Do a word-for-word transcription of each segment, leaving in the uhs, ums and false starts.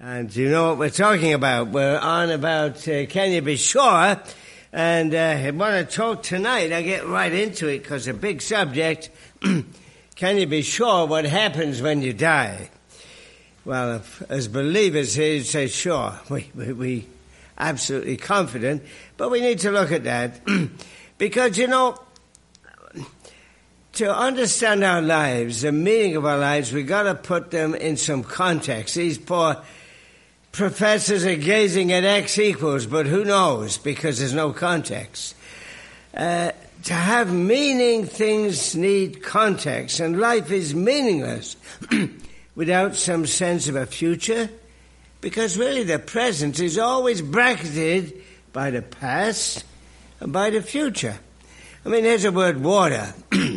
And you know what we're talking about. We're on about uh, Can You Be Sure? And uh, I want to talk tonight. I get right into it because a big subject. Can you be sure what happens when you die? Well, if, as believers here, you say sure. We, we, we absolutely confident. But we need to look at that. Because, you know, to understand our lives, the meaning of our lives, we've got to put them in some context. These poor professors are gazing at X equals, but who knows, because there's no context. Uh, to have meaning, things need context, and life is meaningless without some sense of a future, because really the present is always bracketed by the past and by the future. I mean, here's the word water.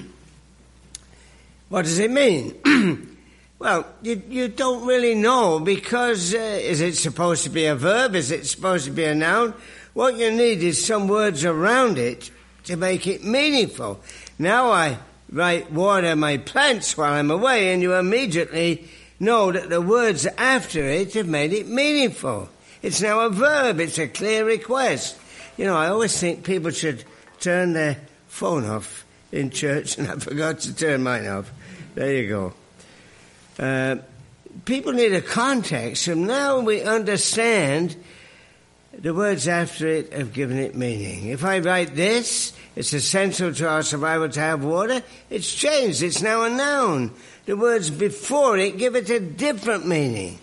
What does it mean? Well, you, you don't really know because uh, is it supposed to be a verb? Is it supposed to be a noun? What you need is some words around it to make it meaningful. Now I write water my plants while I'm away, and you immediately know that the words after it have made it meaningful. It's now a verb. It's a clear request. You know, I always think people should turn their phone off in church, and I forgot to turn mine off. There you go. Uh, people need a context, and now we understand the words after it have given it meaning. If I write this, it's essential to our survival to have water, it's changed, it's now a noun. The words before it give it a different meaning.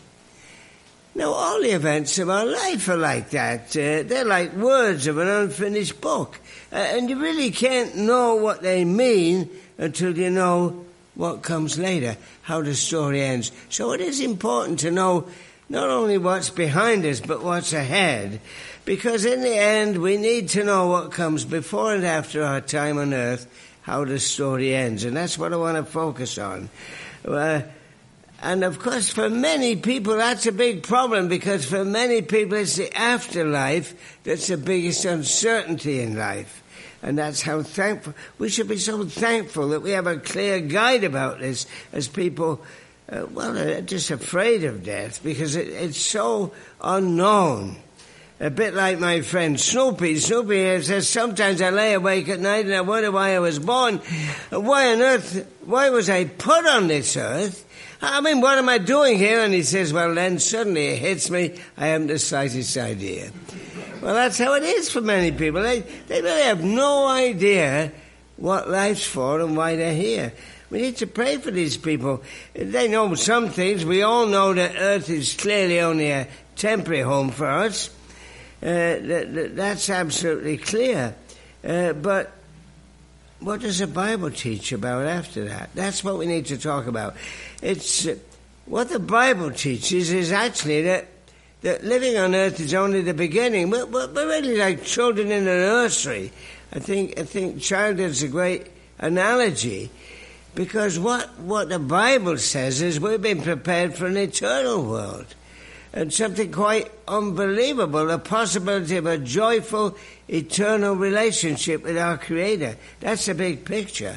Now, all the events of our life are like that. Uh, they're like words of an unfinished book. Uh, and you really can't know what they mean until you know what comes later, how the story ends. So it is important to know not only what's behind us, but what's ahead. Because in the end, we need to know what comes before and after our time on earth, how the story ends. And that's what I want to focus on. Uh, and of course, for many people, that's a big problem, because for many people, it's the afterlife that's the biggest uncertainty in life. And that's how thankful, we should be so thankful that we have a clear guide about this as people, uh, well, are just afraid of death because it, it's so unknown. A bit like my friend Snoopy. Snoopy says, sometimes I lay awake at night and I wonder why I was born. Why on earth, why was I put on this earth? I mean, what am I doing here? And he says, well, then suddenly it hits me, I haven't the slightest idea. Well, that's how it is for many people. They, they really have no idea what life's for and why they're here. We need to pray for these people. They know some things. We all know that Earth is clearly only a temporary home for us. Uh, that, that, that's absolutely clear. Uh, but what does the Bible teach about after that? That's what we need to talk about. It's uh, what the Bible teaches is actually that that living on earth is only the beginning. We're, we're really like children in a nursery. I think I think childhood's a great analogy, because what, what the Bible says is we've been prepared for an eternal world. And something quite unbelievable, the possibility of a joyful, eternal relationship with our Creator. That's the big picture.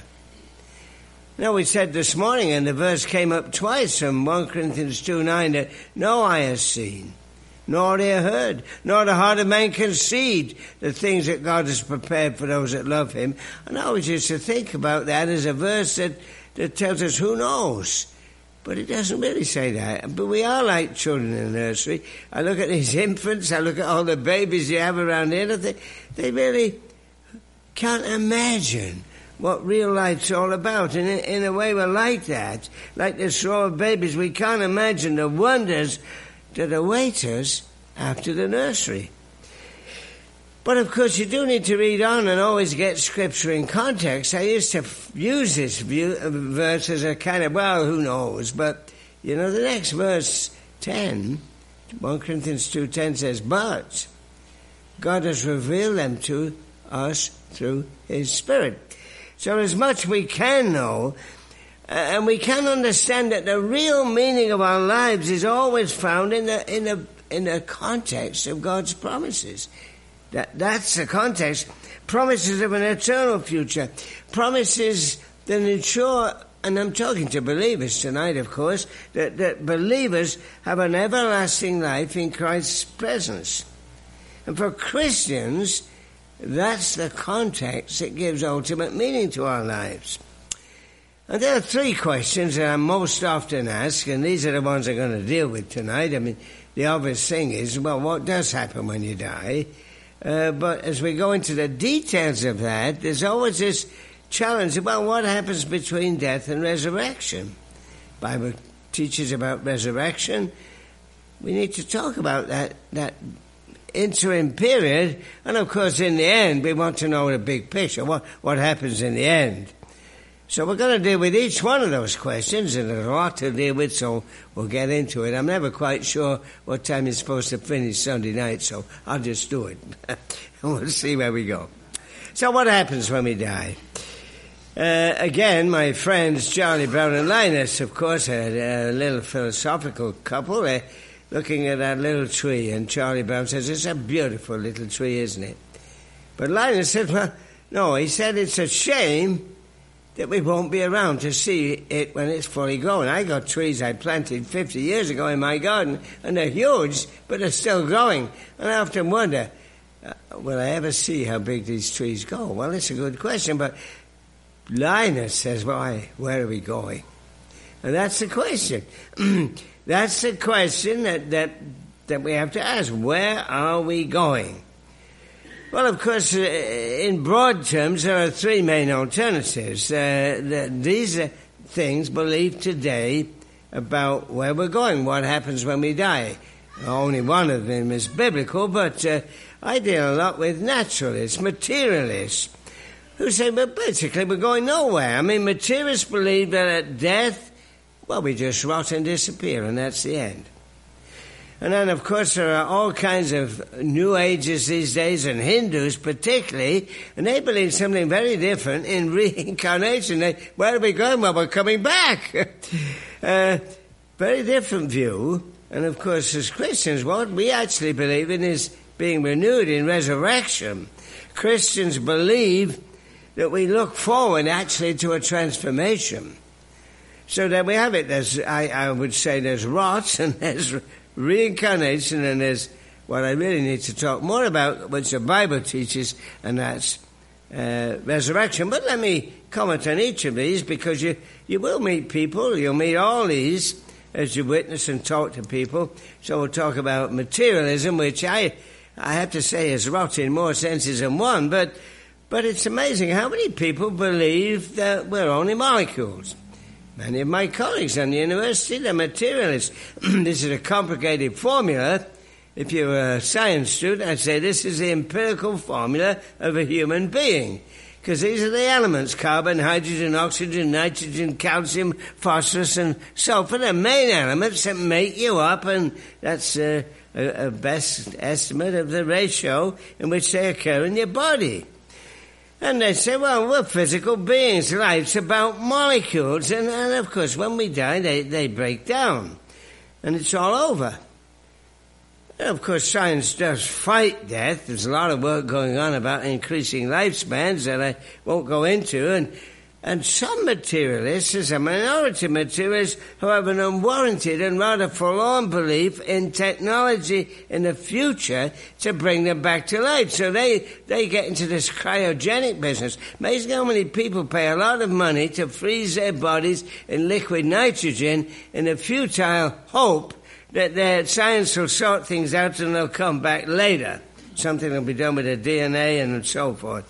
Now, we said this morning, and the verse came up twice from First Corinthians two nine, that no eye has seen, nor ear heard, nor the heart of man conceived the things that God has prepared for those that love him. And I always used to think about that as a verse that, that tells us who knows. But it doesn't really say that. But we are like children in the nursery. I look at these infants, I look at all the babies you have around here, and they, they really can't imagine what real life's all about. And in, in a way, we're like that. Like this row of babies, we can't imagine the wonders that await us after the nursery. But of course, you do need to read on and always get Scripture in context. I used to f- use this view, uh, verse as a kind of, well, who knows? But, you know, the next verse, ten, First Corinthians two ten says, but God has revealed them to us through His Spirit. So as much we can know, uh, and we can understand that the real meaning of our lives is always found in the in the in the context of God's promises. That that's the context. Promises of an eternal future. Promises that ensure and I'm talking to believers tonight, of course, that, that believers have an everlasting life in Christ's presence. And for Christians, that's the context that gives ultimate meaning to our lives. And there are three questions that I'm most often asked, and these are the ones I'm going to deal with tonight. I mean, the obvious thing is, well, what does happen when you die? Uh, but as we go into the details of that, there's always this challenge about what happens between death and resurrection. The Bible teaches about resurrection. We need to talk about that, that interim period. And of course, in the end, we want to know the big picture, what, what happens in the end. So we're going to deal with each one of those questions, and there's a lot to deal with, so we'll get into it. I'm never quite sure what time you're supposed to finish Sunday night, so I'll just do it. And we'll see where we go. So what happens when we die? Uh, again, my friends Charlie Brown and Linus, of course, had a little philosophical couple. They're looking at that little tree, and Charlie Brown says, it's a beautiful little tree, isn't it? But Linus said, well, no, he said it's a shame that we won't be around to see it when it's fully grown. I got trees I planted fifty years ago in my garden, and they're huge, but they're still growing. And I often wonder, uh, will I ever see how big these trees go? Well, it's a good question, but Linus says, why, where are we going? And that's the question. That's the question that, that, that we have to ask. Where are we going? Well, of course, uh, in broad terms, there are three main alternatives. Uh, the, these are things believed today about where we're going, what happens when we die. Only one of them is biblical, but uh, I deal a lot with naturalists, materialists, who say, well, basically, we're going nowhere. I mean, materialists believe that at death, well, we just rot and disappear, and that's the end. And then, of course, there are all kinds of New Ages these days, and Hindus particularly, and they believe something very different in reincarnation. They, where are we going? Well, we're coming back. uh, very different view. And, of course, as Christians, what we actually believe in is being renewed in resurrection. Christians believe that we look forward actually to a transformation. So that we have it. There's, I, I would say there's rot and there's reincarnation, and there's what I really need to talk more about, which the Bible teaches, and that's uh, resurrection. But let me comment on each of these, because you, you will meet people, you'll meet all these as you witness and talk to people. So we'll talk about materialism, which I I have to say is rot in more senses than one, but but it's amazing how many people believe that we're only molecules. Many of my colleagues on the university, they're materialists. This is a complicated formula. If you're a science student, I'd say this is the empirical formula of a human being. Because these are the elements: carbon, hydrogen, oxygen, nitrogen, calcium, phosphorus, and sulfur. The main elements that make you up, and that's uh, a, a best estimate of the ratio in which they occur in your body. And they say, well, we're physical beings. Life's about molecules. And, and of course, when we die, they, they break down. And it's all over. And of course, science does fight death. There's a lot of work going on about increasing lifespans that I won't go into. And, and some materialists, there's a minority of materialists who have an unwarranted and rather forlorn belief in technology in the future to bring them back to life. So they, they get into this cryogenic business. Amazing how many people pay a lot of money to freeze their bodies in liquid nitrogen in a futile hope that their science will sort things out and they'll come back later. Something will be done with the D N A and so forth.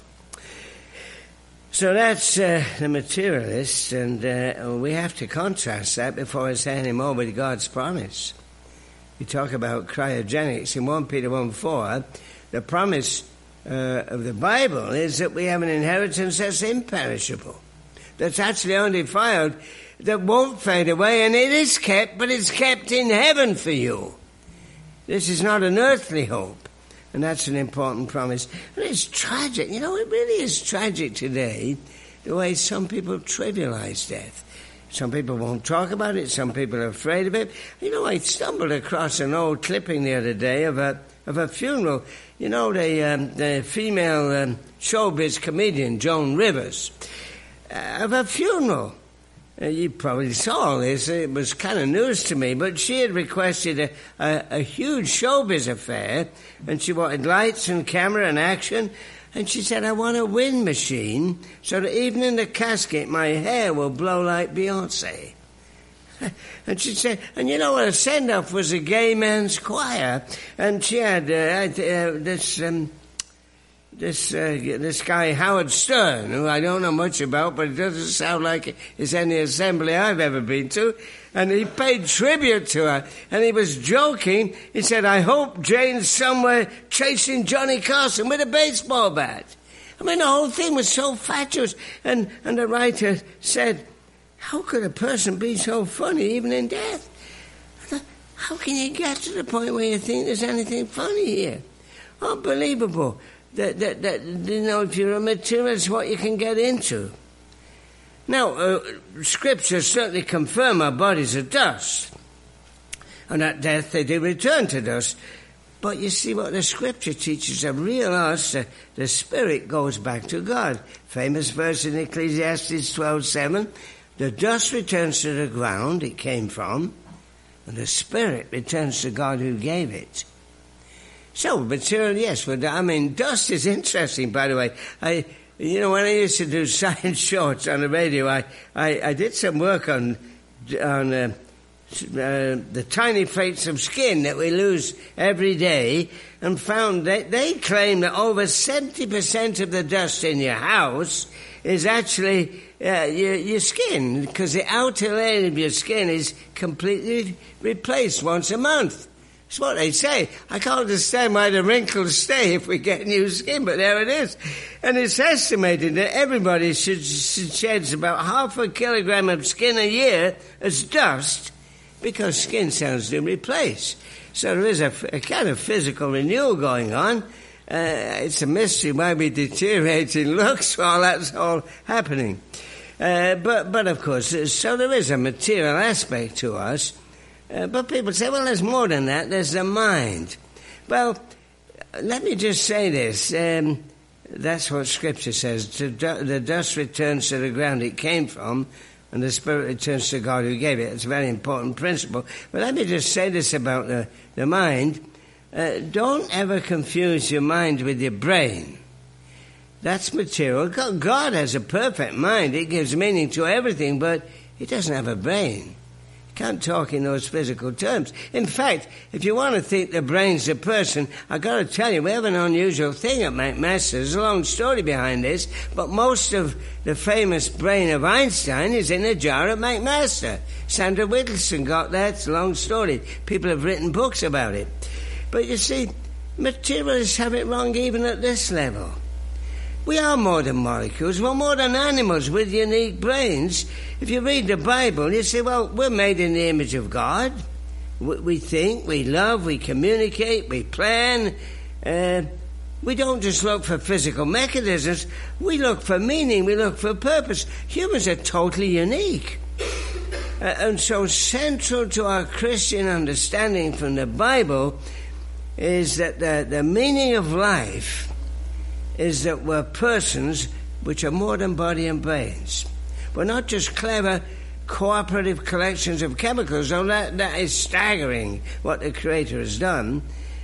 So that's uh, the materialist, and uh, we have to contrast that before I say any more with God's promise. We talk about cryogenics in First Peter one four. The promise uh, of the Bible is that we have an inheritance that's imperishable, that's actually undefiled, that won't fade away, and it is kept, but it's kept in heaven for you. This is not an earthly hope. And that's an important promise. But it's tragic. You know, it really is tragic today, the way some people trivialize death. Some people won't talk about it. Some people are afraid of it. You know, I stumbled across an old clipping the other day of a of a funeral. You know, the, um, the female um, showbiz comedian, Joan Rivers, uh, of a funeral. Uh, you probably saw this. It was kind of news to me, but she had requested a, a, a huge showbiz affair, and she wanted lights and camera and action, and she said, I want a wind machine so that even in the casket my hair will blow like Beyonce. And she said, and you know what, her send-off was a gay man's choir, and she had uh, uh, this... Um, This uh, this guy, Howard Stern, who I don't know much about, but it doesn't sound like it's any assembly I've ever been to, and he paid tribute to her, and he was joking. He said, I hope Jane's somewhere chasing Johnny Carson with a baseball bat. I mean, the whole thing was so fatuous, and, and the writer said, how could a person be so funny even in death? How can you get to the point where you think there's anything funny here? Unbelievable. That, that, that, you know, if you're a materialist, what you can get into. Now, uh, scriptures certainly confirm our bodies are dust. And at death they do return to dust. But you see what the scripture teaches, a real us, uh, the spirit goes back to God. Famous verse in Ecclesiastes twelve seven, the dust returns to the ground it came from, and the spirit returns to God who gave it. So, material, yes, but I mean, dust is interesting, by the way. I, you know, when I used to do science shorts on the radio, I, I, I did some work on, on uh, uh, the tiny flakes of skin that we lose every day, and found that they claim that over seventy percent of the dust in your house is actually uh, your, your skin, because the outer layer of your skin is completely replaced once a month. That's what they say. I can't understand why the wrinkles stay if we get new skin, but there it is. And it's estimated that everybody should, should sheds about half a kilogram of skin a year as dust, because skin cells do replace. So there is a, a kind of physical renewal going on. Uh, it's a mystery why we deteriorate in looks while that's all happening. Uh, but, but of course, so there is a material aspect to us. Uh, but people say, well, there's more than that. There's the mind. Well, let me just say this. Um, that's what Scripture says. The dust returns to the ground it came from, and the spirit returns to God who gave it. It's a very important principle. But let me just say this about the, the mind. Uh, don't ever confuse your mind with your brain. That's material. God has a perfect mind. It gives meaning to everything, but He doesn't have a brain. Can't talk in those physical terms. In fact, if you want to think the brain's a person, I've got to tell you, we have an unusual thing at McMaster. There's a long story behind this, but most of the famous brain of Einstein is in a jar at McMaster. Sandra Whittleston got that. It's a long story. People have written books about it. But you see, materialists have it wrong even at this level. We are more than molecules. We're more than animals with unique brains. If you read the Bible, you say, well, we're made in the image of God. We think, we love, we communicate, we plan. Uh, we don't just look for physical mechanisms. We look for meaning. We look for purpose. Humans are totally unique. Uh, and so central to our Christian understanding from the Bible is that the, the meaning of life is that we're persons which are more than body and brains. We're not just clever cooperative collections of chemicals, though that, that is staggering what the Creator has done.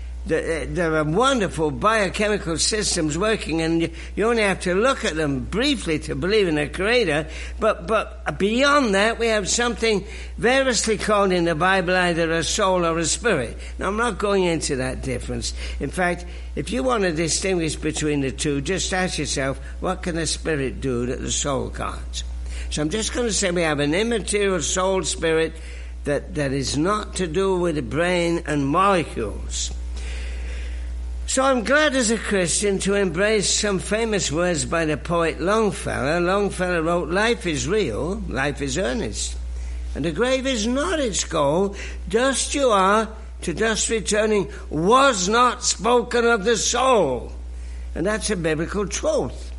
There are wonderful biochemical systems working, and you, you only have to look at them briefly to believe in a Creator. But, but beyond that, we have something variously called in the Bible either a soul or a spirit. Now, I'm not going into that difference. In fact, if you want to distinguish between the two, just ask yourself, what can the spirit do that the soul can't? So I'm just going to say we have an immaterial soul spirit that, that is not to do with the brain and molecules. So I'm glad as a Christian to embrace some famous words by the poet Longfellow. Longfellow wrote, life is real, life is earnest, and the grave is not its goal. Dust you are, to dust returning, was not spoken of the soul. And that's a biblical truth.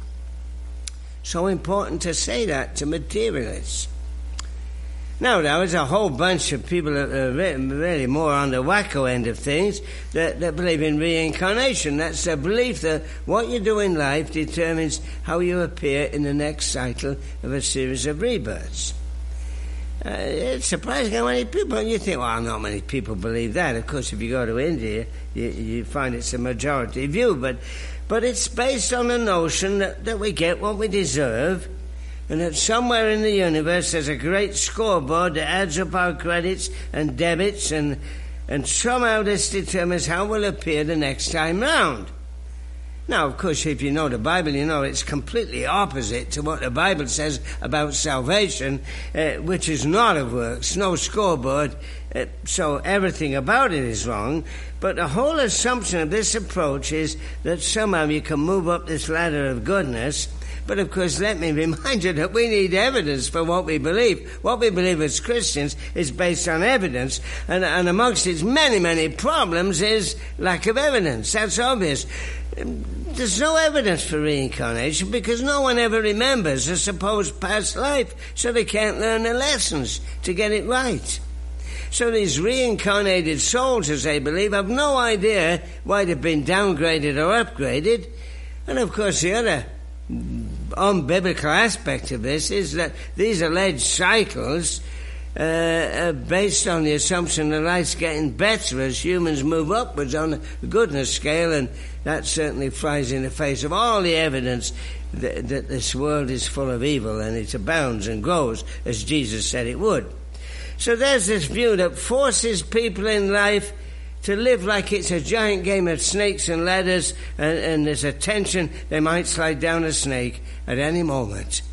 So important to say that to materialists. Now, there was a whole bunch of people that are really more on the wacko end of things that, that believe in reincarnation. That's the belief that what you do in life determines how you appear in the next cycle of a series of rebirths. Uh, it's surprising how many people, and you think, well, not many people believe that. Of course, if you go to India, you, you find it's a majority view, but but it's based on the notion that, that we get what we deserve, and that somewhere in the universe there's a great scoreboard that adds up our credits and debits, and, and somehow this determines how we'll appear the next time round. Now, of course, if you know the Bible, you know it's completely opposite to what the Bible says about salvation, uh, which is not of works, no scoreboard, uh, so everything about it is wrong. But the whole assumption of this approach is that somehow you can move up this ladder of goodness. But, of course, let me remind you that we need evidence for what we believe. What we believe as Christians is based on evidence, and, and amongst its many, many problems is lack of evidence. That's obvious. There's no evidence for reincarnation because no one ever remembers a supposed past life, so they can't learn the lessons to get it right. So these reincarnated souls, as they believe, have no idea why they've been downgraded or upgraded. And, of course, the other unbiblical aspect of this is that these alleged cycles uh, are based on the assumption that life's getting better as humans move upwards on the goodness scale, and that certainly flies in the face of all the evidence that, that this world is full of evil, and it abounds and grows as Jesus said it would. So there's this view that forces people in life to live like it's a giant game of snakes and ladders, and, and there's a tension they might slide down a snake at any moment.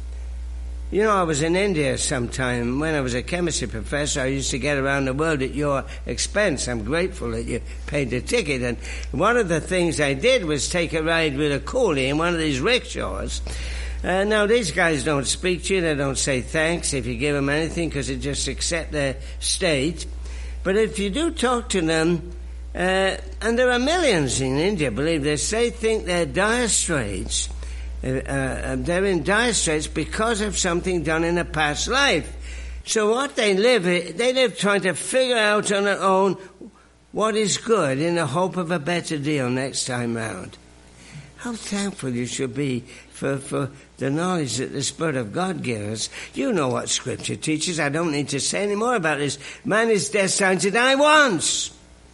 You know, I was in India sometime. When I was a chemistry professor, I used to get around the world at your expense. I'm grateful that you paid the ticket. And one of the things I did was take a ride with a coolie in one of these rickshaws. Uh, now, these guys don't speak to you. They don't say thanks if you give them anything because they just accept their state. But if you do talk to them, uh, and there are millions in India, believe this, they think they're dire straits. Uh, uh, they're in dire straits because of something done in a past life. So what they live, they live trying to figure out on their own what is good in the hope of a better deal next time round. How thankful you should be for, for the knowledge that the Spirit of God gives us. You know what Scripture teaches. I don't need to say any more about this. Man is destined to die once.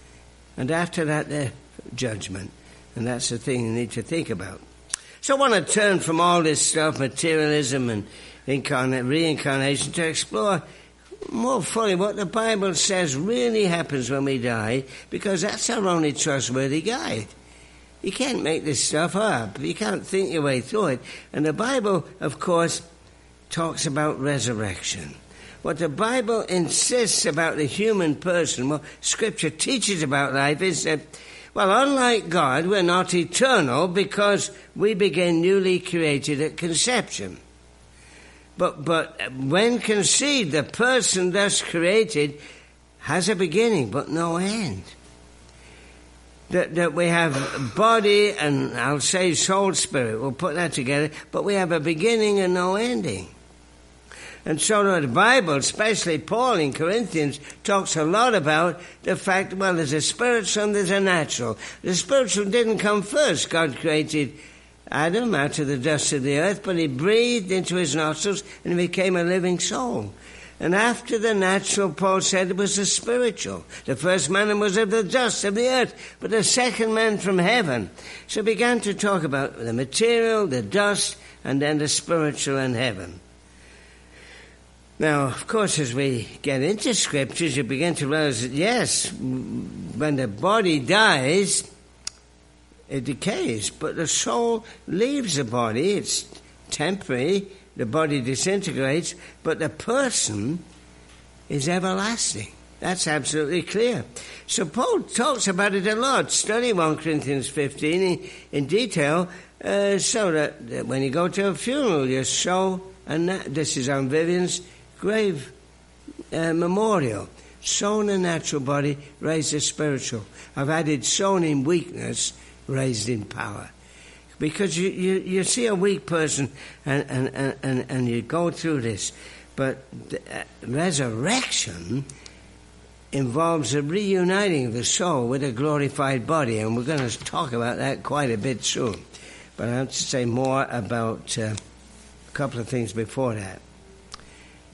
And after that, the judgment. And that's the thing you need to think about. So I want to turn from all this stuff, materialism and incarnate, reincarnation, to explore more fully what the Bible says really happens when we die, because that's our only trustworthy guide. You can't make this stuff up. You can't think your way through it. And the Bible, of course, talks about resurrection. What the Bible insists about the human person, what Scripture teaches about life, is that, well, unlike God, we're not eternal because we begin newly created at conception. But, but when conceived, the person thus created has a beginning but no end. That, that we have body and, I'll say, soul, spirit. We'll put that together. But we have a beginning and no ending. And so the Bible, especially Paul in Corinthians, talks a lot about the fact, well, there's a spiritual and there's a natural. The spiritual didn't come first. God created Adam out of the dust of the earth, but he breathed into his nostrils and he became a living soul. And after the natural, Paul said, it was the spiritual. The first man was of the dust of the earth, but the second man from heaven. So he began to talk about the material, the dust, and then the spiritual and heaven. Now, of course, as we get into Scriptures, you begin to realize that, yes, when the body dies, it decays, but the soul leaves the body. It's temporary. The body disintegrates, but the person is everlasting. That's absolutely clear. So Paul talks about it a lot. Study First Corinthians fifteen in, in detail, uh, so that, that when you go to a funeral, your soul, and that, this is on Vivian's grave uh, memorial. Sown in natural body, raised in spiritual. I've added sown in weakness, raised in power. Because you, you, you see a weak person and, and, and, and you go through this. But the, uh, resurrection involves a reuniting of the soul with a glorified body. And we're going to talk about that quite a bit soon. But I have to say more about uh, a couple of things before that.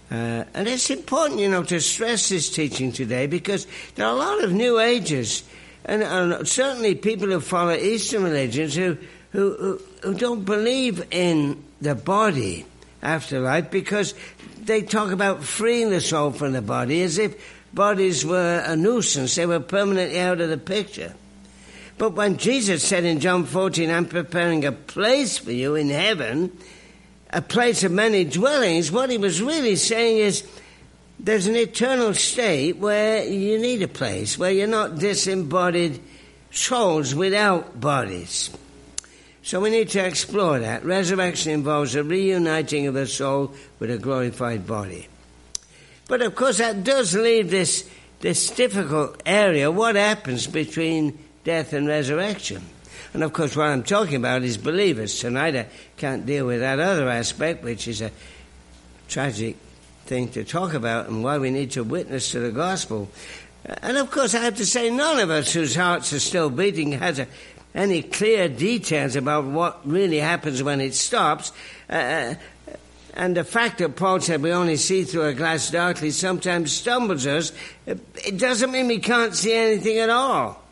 Uh, and it's important, you know, to stress this teaching today because there are a lot of New Agers and, and certainly people who follow Eastern religions who, who, who, who don't believe in the body afterlife because they talk about freeing the soul from the body as if bodies were a nuisance. They were permanently out of the picture. But when Jesus said in John fourteen, I'm preparing a place for you in heaven, a place of many dwellings, what he was really saying is there's an eternal state where you need a place, where you're not disembodied souls without bodies. So we need to explore that. Resurrection involves a reuniting of the soul with a glorified body. But of course that does leave this, this difficult area. What happens between death and resurrection? And of course what I'm talking about is believers. Tonight I can't deal with that other aspect, which is a tragic thing to talk about and why we need to witness to the gospel. And of course I have to say none of us whose hearts are still beating has a, any clear details about what really happens when it stops. Uh, and the fact that Paul said we only see through a glass darkly sometimes stumbles us. It doesn't mean we can't see anything at all.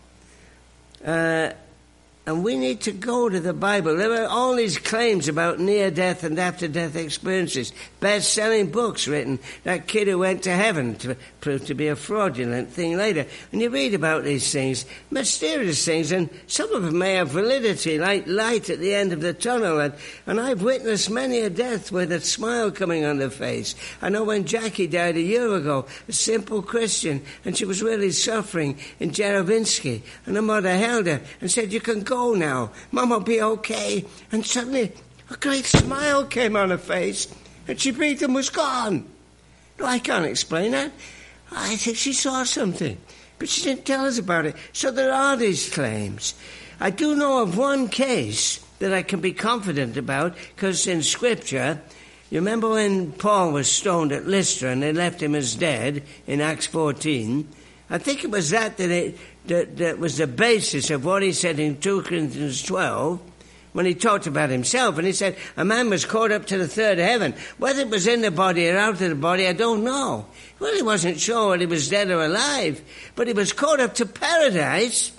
Uh, and we need to go to the Bible. There are all these claims about near-death and after-death experiences. Best-selling books written. That kid who went to heaven to prove to be a fraudulent thing later. And you read about these things, mysterious things, and some of them may have validity, like light at the end of the tunnel. And, and I've witnessed many a death with a smile coming on the face. I know when Jackie died a year ago, a simple Christian, and she was really suffering in Jerovinsky. And her mother held her and said, you can go now, Mum will be okay. And suddenly a great smile came on her face and she breathed and was gone. No, I can't explain that. I think she saw something, but she didn't tell us about it. So there are these claims. I do know of one case that I can be confident about because in Scripture, you remember when Paul was stoned at Lystra and they left him as dead in Acts fourteen? I think it was that that it That, that was the basis of what he said in two Corinthians twelve when he talked about himself. And he said a man was caught up to the third heaven. Whether it was in the body or out of the body, I don't know. Well, he wasn't sure whether he was dead or alive. But he was caught up to paradise.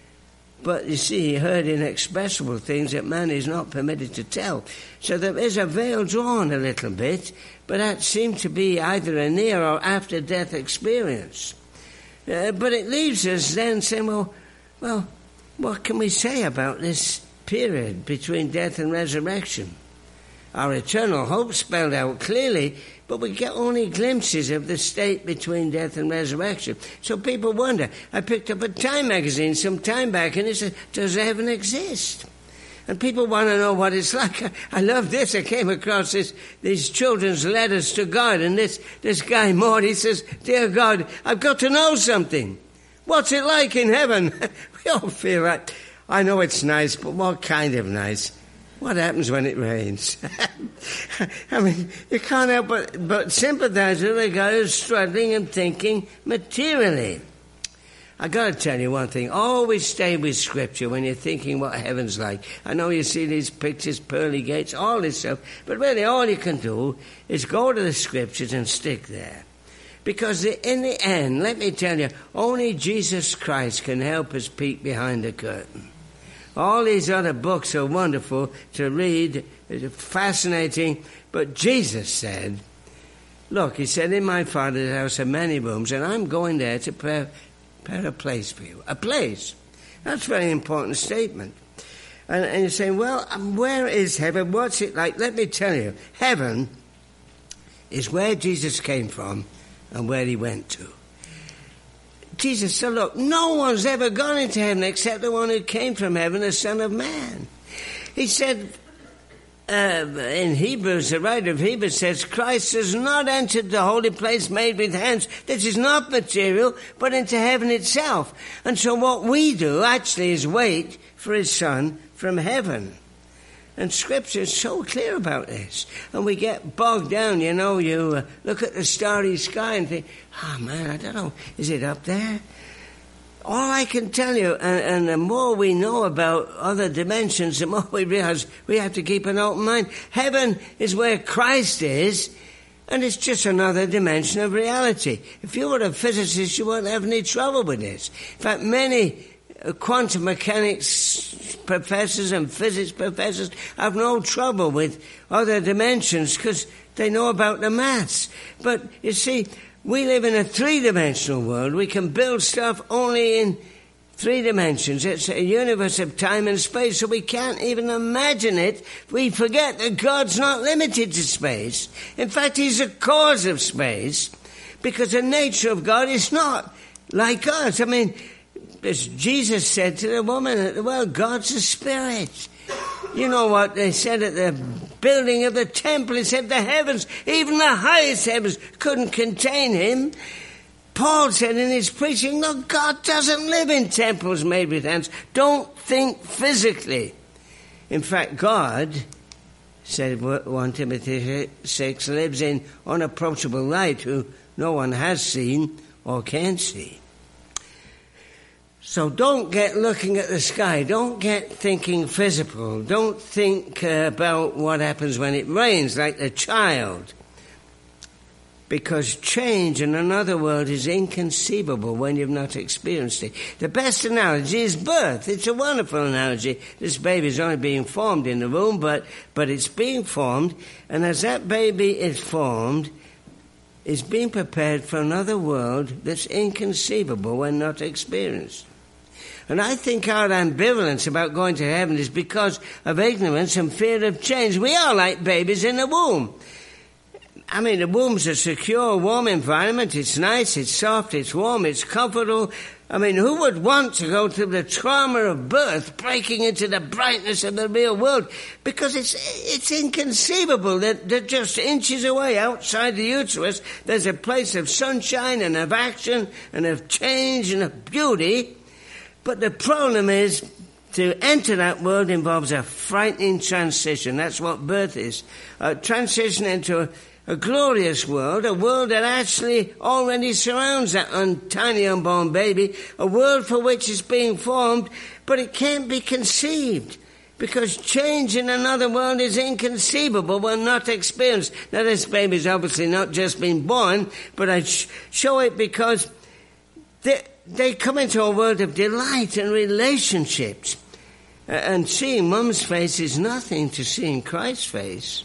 But you see, he heard inexpressible things that man is not permitted to tell. So there is a veil drawn a little bit. But that seemed to be either a near or after death experience. Uh, but it leaves us then saying, well, well, what can we say about this period between death and resurrection? Our eternal hope spelled out clearly, but we get only glimpses of the state between death and resurrection. So people wonder. I picked up a Time magazine some time back, and it said, does heaven exist? And people want to know what it's like. I, I love this. I came across this, these children's letters to God. And this, this guy, Morty, says, dear God, I've got to know something. What's it like in heaven? We all feel that. I know it's nice, but what kind of nice? What happens when it rains? I mean, you can't help but, but sympathize with a guy who's struggling and thinking materially. I got to tell you one thing. Always stay with Scripture when you're thinking what heaven's like. I know you see these pictures, pearly gates, all this stuff, but really all you can do is go to the Scriptures and stick there. Because in the end, let me tell you, only Jesus Christ can help us peek behind the curtain. All these other books are wonderful to read, fascinating, but Jesus said, look, he said, in my Father's house are many rooms, and I'm going there to prepare Prepare a place for you. A place. That's a very important statement. And, and you're saying, well, um, where is heaven? What's it like? Let me tell you. Heaven is where Jesus came from and where he went to. Jesus said, look, no one's ever gone into heaven except the one who came from heaven, the Son of Man. He said, Uh, in Hebrews, the writer of Hebrews says, Christ has not entered the holy place made with hands. This is not material, but into heaven itself. And so what we do actually is wait for his Son from heaven. And Scripture is so clear about this. And we get bogged down, you know, you uh, look at the starry sky and think, oh man, I don't know, is it up there? All I can tell you, and, and the more we know about other dimensions, the more we realize we have to keep an open mind. Heaven is where Christ is, And it's just another dimension of reality. If you were a physicist, you wouldn't have any trouble with this. In fact, many quantum mechanics professors and physics professors have no trouble with other dimensions because they know about the maths. But you see, we live in a three-dimensional world. We can build stuff only in three dimensions. It's a universe of time and space, so we can't even imagine it. We forget that God's not limited to space. In fact, he's the cause of space, because the nature of God is not like us. I mean, as Jesus said to the woman at the well, God's a spirit. You know what they said at the building of the temple? He said the heavens, even the highest heavens, couldn't contain him. Paul said in his preaching, no, God doesn't live in temples made with hands. Don't think physically. In fact, God, said First Timothy six, lives in unapproachable light, who no one has seen or can see. So don't get looking at the sky. Don't get thinking physical. Don't think uh, about what happens when it rains like a child. Because change in another world is inconceivable when you've not experienced it. The best analogy is birth. It's a wonderful analogy. This baby's only being formed in the womb, but, but it's being formed. And as that baby is formed, it's being prepared for another world that's inconceivable when not experienced. And I think our ambivalence about going to heaven is because of ignorance and fear of change. We are like babies in the womb. I mean, the womb's a secure, warm environment. It's nice, it's soft, it's warm, it's comfortable. I mean, who would want to go through the trauma of birth, breaking into the brightness of the real world? Because it's it's inconceivable that, that just inches away outside the uterus, there's a place of sunshine and of action and of change and of beauty. But the problem is, to enter that world involves a frightening transition. That's what birth is. A transition into a A glorious world, a world that actually already surrounds that un- tiny unborn baby, a world for which it's being formed, but it can't be conceived, because change in another world is inconceivable when not experienced. Now, this baby's obviously not just been born, but I sh- show it because they, they come into a world of delight and relationships, uh, and seeing Mum's face is nothing to seeing Christ's face,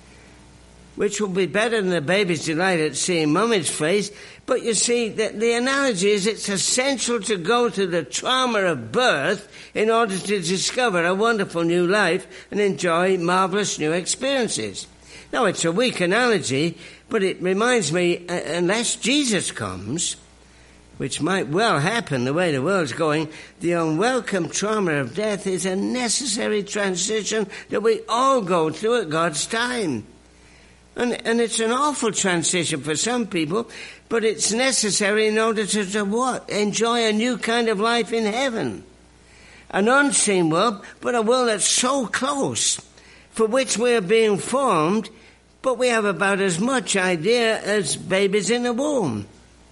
which will be better than the baby's delight at seeing Mummy's face. But you see, the, the analogy is it's essential to go through the trauma of birth in order to discover a wonderful new life and enjoy marvelous new experiences. Now, it's a weak analogy, but it reminds me, uh, unless Jesus comes, which might well happen the way the world's going, the unwelcome trauma of death is a necessary transition that we all go through at God's time. And, and it's an awful transition for some people, but it's necessary in order to, to what? Enjoy a new kind of life in heaven. An unseen world, but a world that's so close, for which we are being formed, but we have about as much idea as babies in the womb.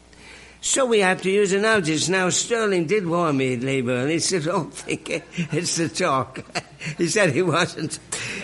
So we have to use analogies. Now, Sterling did warn me at Labour, and he said, don't think it's the talk. He said he wasn't.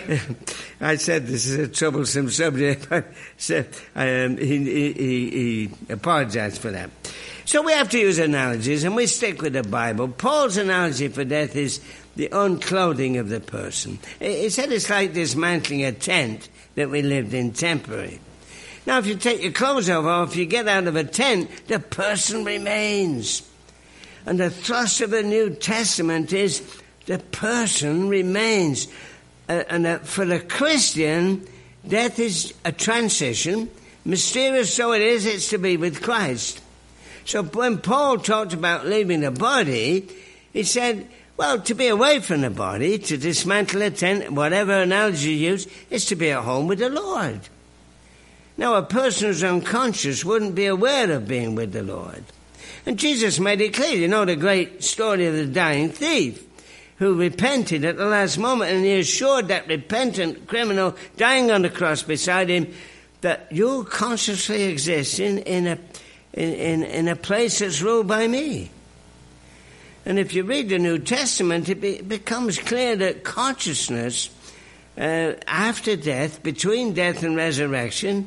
I said this is a troublesome subject, but um, he, he, he apologized for that. So we have to use analogies, and we stick with the Bible. Paul's analogy for death is the unclothing of the person. He said it's like dismantling a tent that we lived in temporary. Now, if you take your clothes off, or if you get out of a tent, the person remains. And the thrust of the New Testament is the person remains. Uh, and uh, for the Christian, death is a transition. Mysterious though it is, it's to be with Christ. So when Paul talked about leaving the body, he said, well, to be away from the body, to dismantle a tent, whatever analogy you use, is to be at home with the Lord. Now, a person who's unconscious wouldn't be aware of being with the Lord. And Jesus made it clear. You know the great story of the dying thief who repented at the last moment, and he assured that repentant criminal dying on the cross beside him that you consciously exist in, in, a, in, in, in a place that's ruled by me. And if you read the New Testament, it, be, it becomes clear that consciousness uh, after death, between death and resurrection,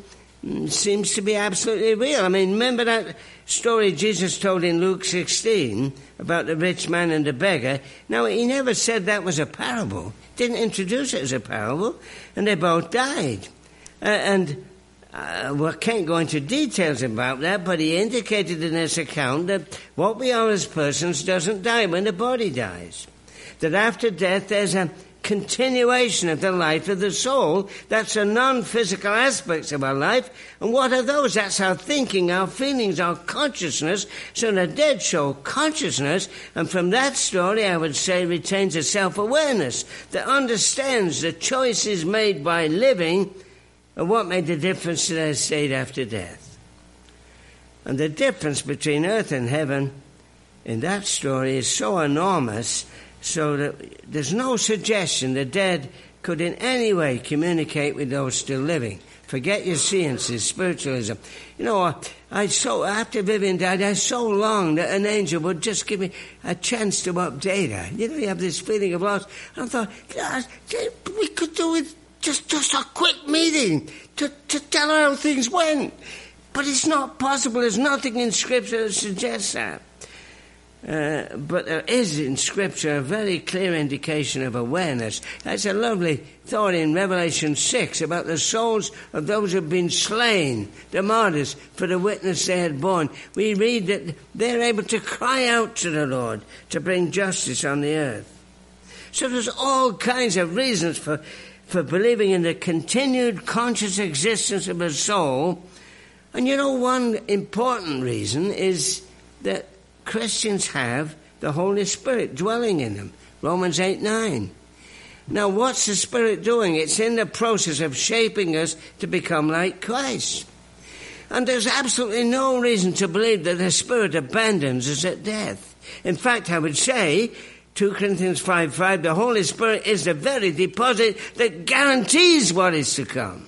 seems to be absolutely real. I mean, remember that story Jesus told in Luke sixteen about the rich man and the beggar? Now, he never said that was a parable. Didn't introduce it as a parable, and they both died. Uh, and uh, well, I can't go into details about that, but he indicated in this account that what we are as persons doesn't die when the body dies. That after death there's a continuation of the life of the soul. That's the non-physical aspects of our life. And what are those? That's our thinking, our feelings, our consciousness. So the dead show consciousness, and from that story I would say retains a self-awareness that understands the choices made by living and what made the difference to their state after death. And the difference between earth and heaven in that story is so enormous, so that there's no suggestion the dead could in any way communicate with those still living. Forget your sciences, spiritualism. You know, I so after Vivian died, I so longed that an angel would just give me a chance to update her. You know, you have this feeling of loss. And I thought, God, we could do it just just a quick meeting to, to tell her how things went. But it's not possible. There's nothing in Scripture that suggests that. Uh, but there is in Scripture a very clear indication of awareness. That's a lovely thought in Revelation six about the souls of those who have been slain, the martyrs, for the witness they had borne. We read that they're able to cry out to the Lord to bring justice on the earth. So there's all kinds of reasons for, for believing in the continued conscious existence of a soul. And you know, one important reason is that Christians have the Holy Spirit dwelling in them. Romans eight nine. Now, what's the Spirit doing? It's in the process of shaping us to become like Christ. And there's absolutely no reason to believe that the Spirit abandons us at death. In fact, I would say, two Corinthians five five, the Holy Spirit is the very deposit that guarantees what is to come.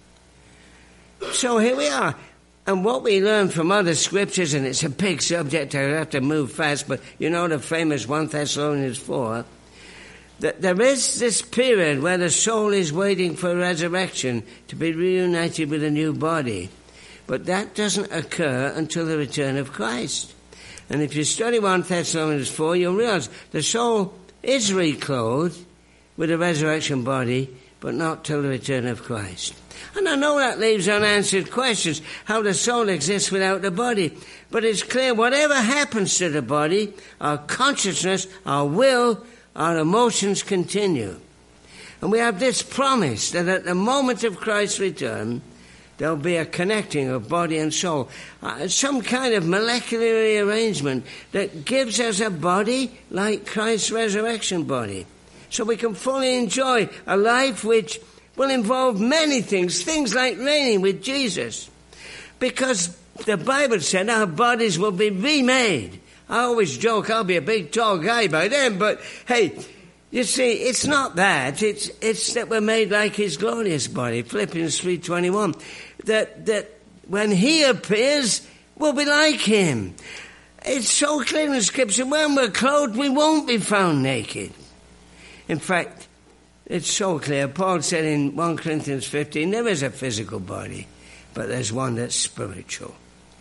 So here we are. And what we learn from other scriptures, and it's a big subject, I have to move fast, but you know the famous First Thessalonians four, that there is this period where the soul is waiting for resurrection to be reunited with a new body. But that doesn't occur until the return of Christ. And if you study First Thessalonians four, you'll realize the soul is reclothed with a resurrection body, but not till the return of Christ. And I know that leaves unanswered questions, how the soul exists without the body. But it's clear whatever happens to the body, our consciousness, our will, our emotions continue. And we have this promise that at the moment of Christ's return, there'll be a connecting of body and soul. Uh, some kind of molecular rearrangement that gives us a body like Christ's resurrection body. So we can fully enjoy a life which will involve many things, things like reigning with Jesus. Because the Bible said our bodies will be remade. I always joke I'll be a big tall guy by then, but hey, you see, it's not that. It's it's that we're made like his glorious body, Philippians three twenty-one. That, that when he appears, we'll be like him. It's so clear in Scripture, when we're clothed, we won't be found naked. In fact, it's so clear. Paul said in First Corinthians fifteen, there is a physical body, but there's one that's spiritual.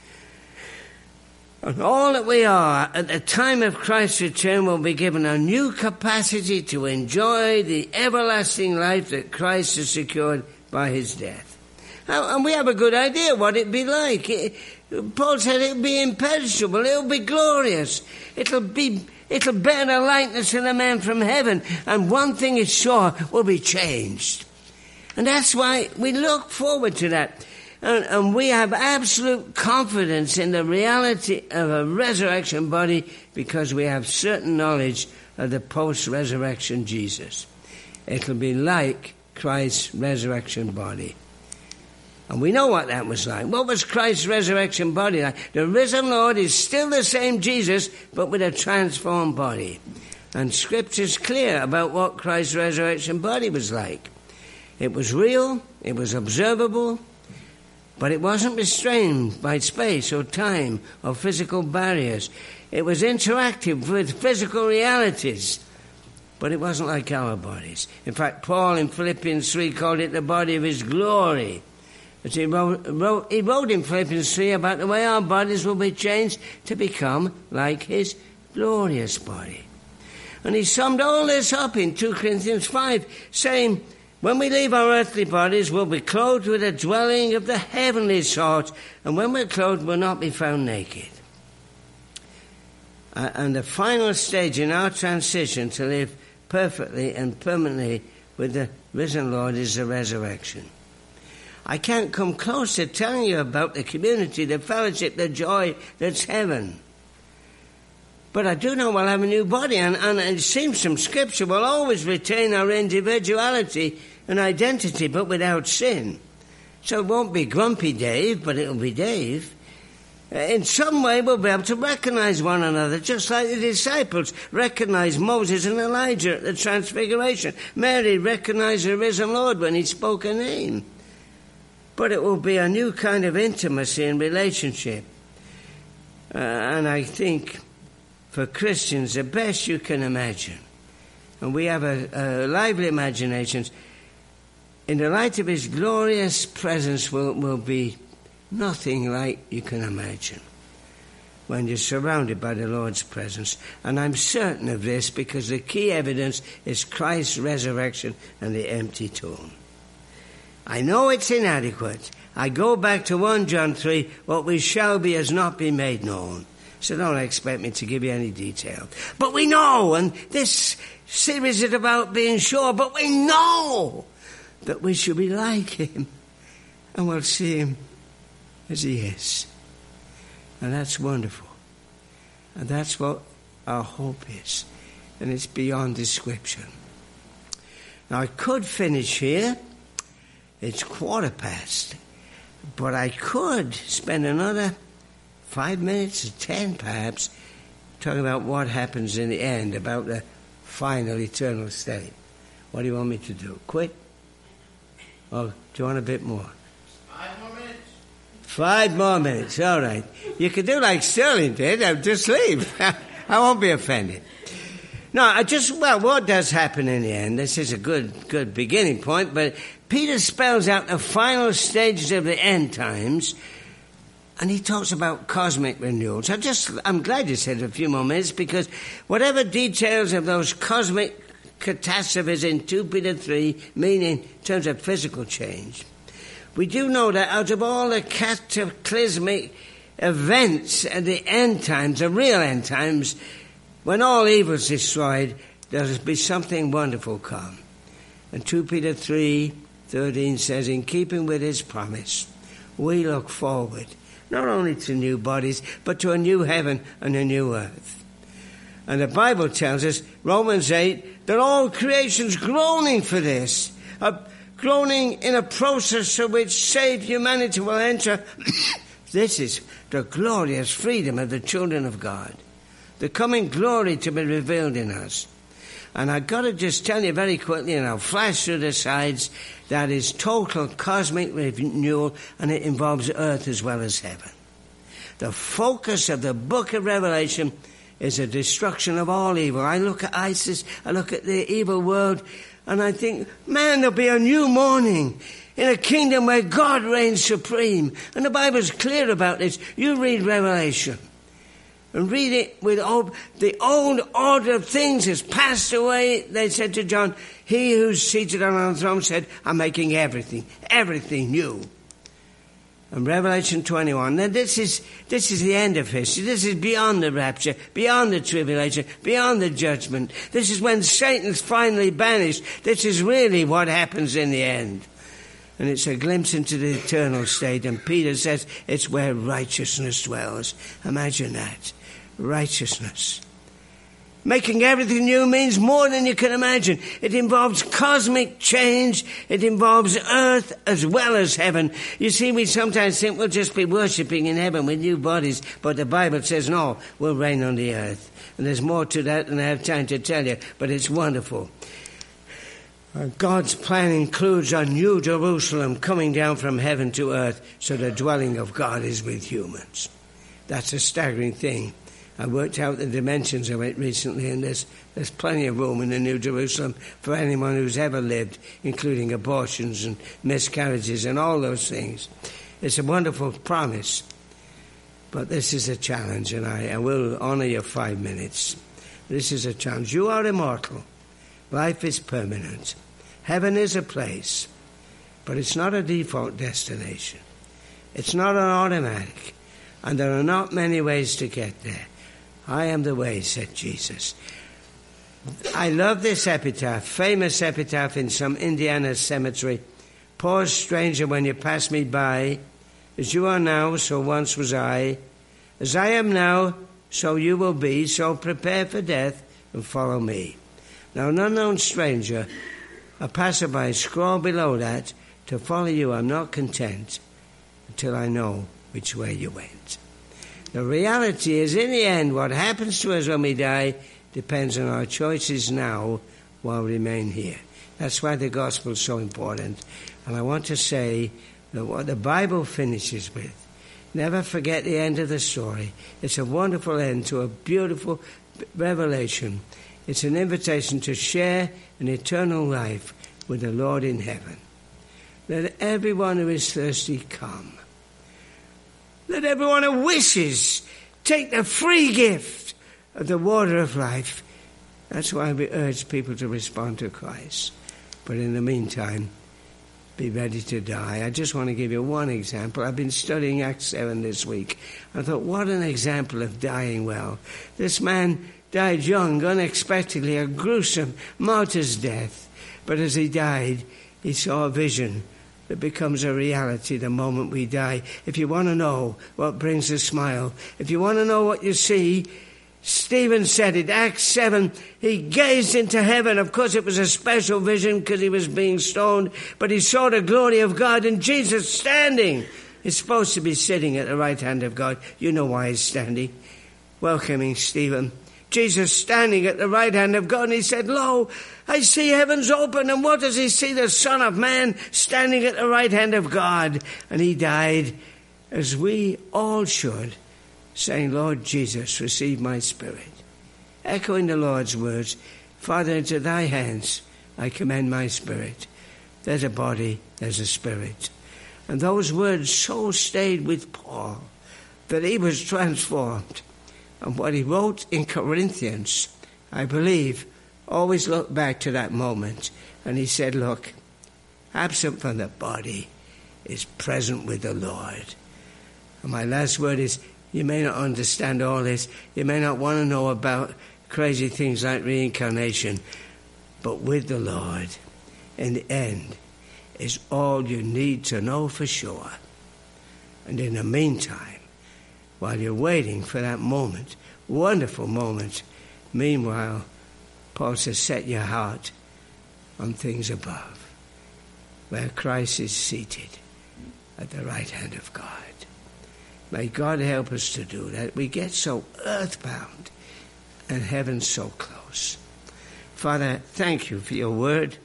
And all that we are at the time of Christ's return will be given a new capacity to enjoy the everlasting life that Christ has secured by his death. And we have a good idea what it'd be like. Paul said it'll be imperishable, it'll be glorious, it'll be It'll bear the likeness of the man from heaven. And one thing is sure, we'll be changed. And that's why we look forward to that. And, and we have absolute confidence in the reality of a resurrection body because we have certain knowledge of the post-resurrection Jesus. It'll be like Christ's resurrection body. And we know what that was like. What was Christ's resurrection body like? The risen Lord is still the same Jesus, but with a transformed body. And Scripture's clear about what Christ's resurrection body was like. It was real, it was observable, but it wasn't restrained by space or time or physical barriers. It was interactive with physical realities, but it wasn't like our bodies. In fact, Paul in Philippians three called it the body of his glory. As he wrote, wrote, he wrote in Philippians three about the way our bodies will be changed to become like his glorious body. And he summed all this up in two Corinthians five, saying, when we leave our earthly bodies, we'll be clothed with a dwelling of the heavenly sort, and when we're clothed, we'll not be found naked. Uh, and the final stage in our transition to live perfectly and permanently with the risen Lord is the resurrection. I can't come close to telling you about the community, the fellowship, the joy that's heaven. But I do know we'll have a new body, and, and it seems from Scripture we'll always retain our individuality and identity, but without sin. So it won't be Grumpy Dave, but it'll be Dave. In some way we'll be able to recognize one another, just like the disciples recognized Moses and Elijah at the Transfiguration. Mary recognized the risen Lord when he spoke her name. But it will be a new kind of intimacy and relationship. Uh, and I think for Christians, the best you can imagine, and we have a, a lively imaginations, in the light of his glorious presence will, will be nothing like you can imagine when you're surrounded by the Lord's presence. And I'm certain of this because the key evidence is Christ's resurrection and the empty tomb. I know it's inadequate. I go back to First John three, what we shall be has not been made known. So don't expect me to give you any detail. But we know, and this series is about being sure, but we know that we shall be like him, and we'll see him as he is. And that's wonderful. And that's what our hope is. And it's beyond description. Now, I could finish here. It's quarter past. But I could spend another five minutes or ten, perhaps, talking about what happens in the end, about the final eternal state. What do you want me to do? Quit? Oh, do you want a bit more? Five more minutes. Five more minutes, all right. You could do like Sterling did, I'll just leave. I won't be offended. No, I just, well, what does happen in the end? This is a good, good beginning point, but Peter spells out the final stages of the end times, and he talks about cosmic renewals. I just, I'm glad you said a few more minutes, because whatever details of those cosmic catastrophes in Second Peter three, meaning in terms of physical change, we do know that out of all the cataclysmic events at the end times, the real end times, when all evil is destroyed, there'll be something wonderful come. And Second Peter three thirteen says, in keeping with his promise, we look forward not only to new bodies, but to a new heaven and a new earth. And the Bible tells us, Romans eight, that all creation's groaning for this, uh, groaning in a process through which saved humanity will enter. This is the glorious freedom of the children of God, the coming glory to be revealed in us. And I've got to just tell you very quickly, and I'll flash through the sides, that is total cosmic renewal, and it involves earth as well as heaven. The focus of the book of Revelation is the destruction of all evil. I look at ISIS, I look at the evil world, and I think, man, there'll be a new morning in a kingdom where God reigns supreme. And the Bible's clear about this. You read Revelation and read it with all, the old order of things has passed away. They said to John, he who's seated on the throne said, I'm making everything, everything new. And Revelation twenty-one, now this is, this is the end of history. This is beyond the rapture, beyond the tribulation, beyond the judgment. This is when Satan's finally banished. This is really what happens in the end. And it's a glimpse into the eternal state. And Peter says it's where righteousness dwells. Imagine that. Righteousness. Making everything new means more than you can imagine. It involves cosmic change. It involves earth as well as heaven. You see, we sometimes think we'll just be worshipping in heaven with new bodies, but the Bible says no, we'll reign on the earth. And there's more to that than I have time to tell you, but it's wonderful. God's plan includes a new Jerusalem coming down from heaven to earth, so the dwelling of God is with humans. That's a staggering thing. I worked out the dimensions of it recently, and there's, there's plenty of room in the New Jerusalem for anyone who's ever lived, including abortions and miscarriages and all those things. It's a wonderful promise, but this is a challenge, and I, I will honour your five minutes. This is a challenge. You are immortal. Life is permanent. Heaven is a place, but it's not a default destination. It's not an automatic, and there are not many ways to get there. I am the way, said Jesus. I love this epitaph, famous epitaph in some Indiana cemetery. Pause, stranger, when you pass me by. As you are now, so once was I. As I am now, so you will be. So prepare for death and follow me. Now, an unknown stranger, a passerby, scroll below that. To follow you, I'm not content until I know which way you went. The reality is, in the end, what happens to us when we die depends on our choices now while we remain here. That's why the gospel is so important. And I want to say that what the Bible finishes with, never forget the end of the story. It's a wonderful end to a beautiful revelation. It's an invitation to share an eternal life with the Lord in heaven. Let everyone who is thirsty come. Let everyone who wishes take the free gift of the water of life. That's why we urge people to respond to Christ. But in the meantime, be ready to die. I just want to give you one example. I've been studying Acts seven this week. I thought, what an example of dying well. This man died young, unexpectedly, a gruesome martyr's death. But as he died, he saw a vision that becomes a reality the moment we die. If you want to know what brings a smile, if you want to know what you see, Stephen said it, Acts seven, he gazed into heaven. Of course, it was a special vision because he was being stoned, but he saw the glory of God and Jesus standing. He's supposed to be sitting at the right hand of God. You know why he's standing, welcoming Stephen. Jesus standing at the right hand of God, and he said, lo, I see heavens open, and what does he see? The Son of Man standing at the right hand of God. And he died as we all should, saying, Lord Jesus, receive my spirit. Echoing the Lord's words, Father, into thy hands I commend my spirit. There's a body, there's a spirit. And those words so stayed with Paul that he was transformed. And what he wrote in Corinthians, I believe, always looked back to that moment. And he said, look, absent from the body is present with the Lord. And my last word is, you may not understand all this. You may not want to know about crazy things like reincarnation. But with the Lord, in the end, is all you need to know for sure. And in the meantime, while you're waiting for that moment, wonderful moment, meanwhile, Paul says, set your heart on things above, where Christ is seated at the right hand of God. May God help us to do that. We get so earthbound and heaven's so close. Father, thank you for your word.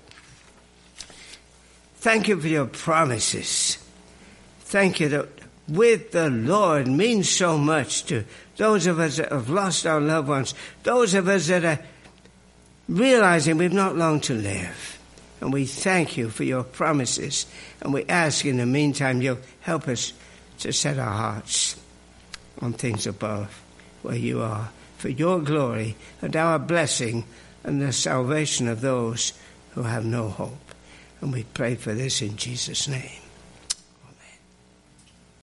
Thank you for your promises. Thank you that with the Lord means so much to those of us that have lost our loved ones, those of us that are realizing we've not long to live. And we thank you for your promises. And we ask in the meantime you'll help us to set our hearts on things above where you are, for your glory and our blessing and the salvation of those who have no hope. And we pray for this in Jesus' name.